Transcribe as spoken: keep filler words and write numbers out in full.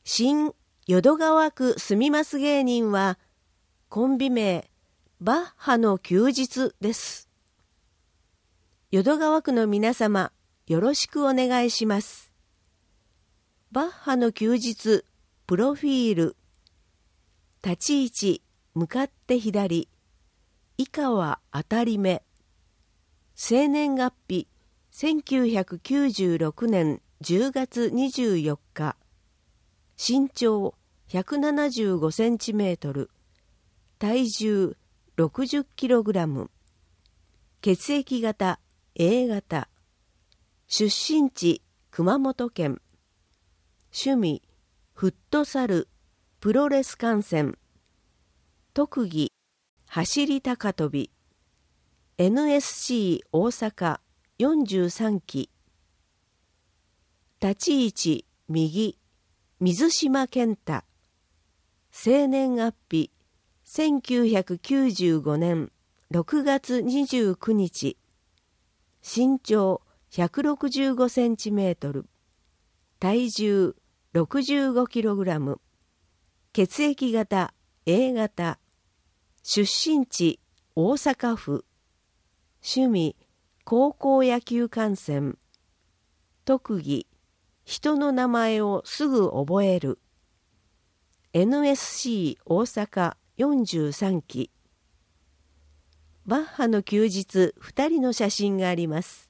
新淀川区住みます芸人はコンビ名バッハの休日です。淀川区の皆様、よろしくお願いします。バッハの休日プロフィール。立ち位置向かって左、以下は当たり目。生年月日せんきゅうひゃくきゅうじゅうろくねんじゅうがつにじゅうよっか。身長ひゃくななじゅうごセンチメートル、体重ろくじゅっキログラム、血液型 エー 型、出身地熊本県、趣味フットサル、プロレス観戦、特技走り高跳び、エヌエスシー 大阪よんじゅうさんき、立ち位置右、水島健太、生年月日せんきゅうひゃくきゅうじゅうごねんろくがつにじゅうくにち、身長ひゃくろくじゅうごセンチメートル、体重ろくじゅうごキログラム、血液型 エー 型、出身地大阪府、趣味高校野球観戦、特技人の名前をすぐ覚える、エヌエスシー 大阪よんじゅうさんき。バッハの休日ふたりの写真があります。